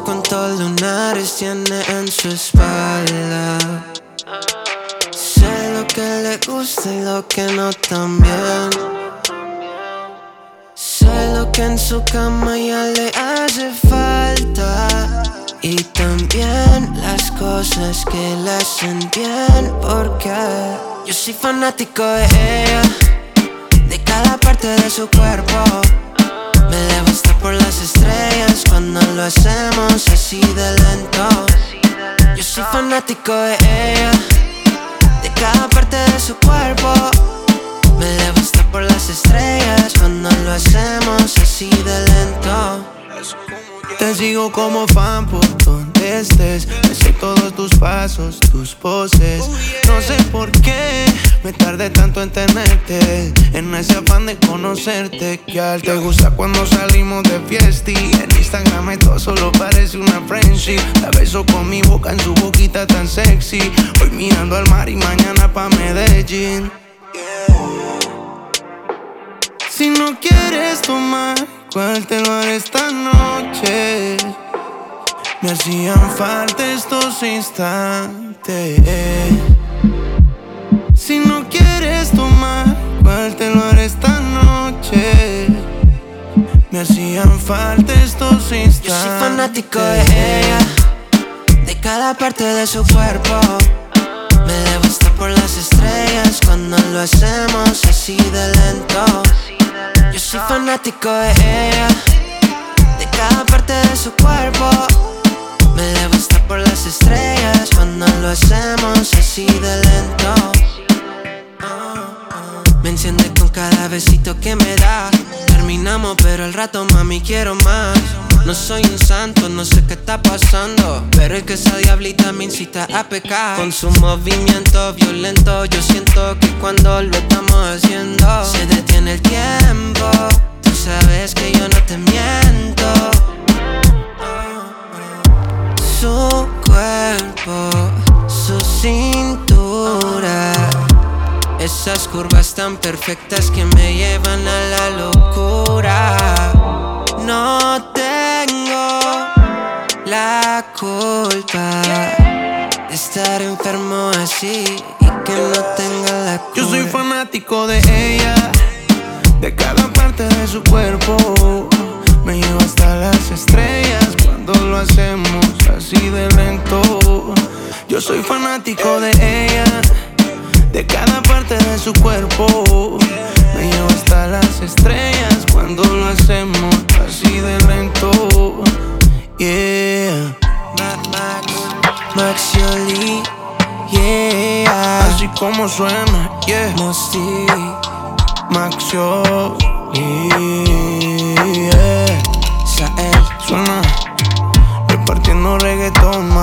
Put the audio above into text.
cuántos lunares tiene en su espalda. Sé lo que le gusta y lo que no también. Sé lo que en su cama ya le hace falta. Y también las cosas que le hacen bien. Porque yo soy fanático de ella, de cada parte de su cuerpo. Me elevo hasta por las estrellas cuando lo hacemos así de lento. Yo soy fanático de ella, de cada parte de su cuerpo. Me elevo hasta por las estrellas cuando lo hacemos así de lento. Te sigo como fan por donde estés. Me sé todos tus pasos, tus poses. No sé por qué me tardé tanto en tenerte, en ese afán de conocerte. Que al te gusta cuando salimos de fiesta. En Instagram todo solo parece una friendship. La beso con mi boca en su boquita tan sexy. Hoy mirando al mar y mañana pa' Medellín. Si no quieres tomar, ¿cuál te lo haré esta noche? Me hacían falta estos instantes. Si no quieres tomar, ¿cuál te lo haré esta noche? Me hacían falta estos instantes. Yo soy fanático de ella, de cada parte de su cuerpo. Me elevo hasta por las estrellas cuando lo hacemos así de lento. Yo soy fanático de ella, de cada parte de su cuerpo. Me elevo hasta por las estrellas cuando lo hacemos así de lento. Me enciende con cada besito que me da. Terminamos pero al rato mami quiero más. No soy un santo, no sé qué está pasando, pero es que esa diablita me incita a pecar. Con su movimiento violento yo siento que cuando lo estamos haciendo se detiene el tiempo. Tú sabes que yo no te miento. Su cuerpo, su cintura, esas curvas tan perfectas que me llevan a la locura. No tengo la culpa de estar enfermo así y que no tenga la cura. Yo soy fanático de ella, de cada parte de su cuerpo. Me lleva hasta las estrellas cuando lo hacemos así de lento. Yo soy fanático de ella, de cada parte de su cuerpo. Me llevo hasta las estrellas cuando lo hacemos así de lento. Yeah. Max Yoli, yeah. Así como suena, yeah. Mosty, Max Yoli, yeah. Sael, Suena repartiendo reggaetón.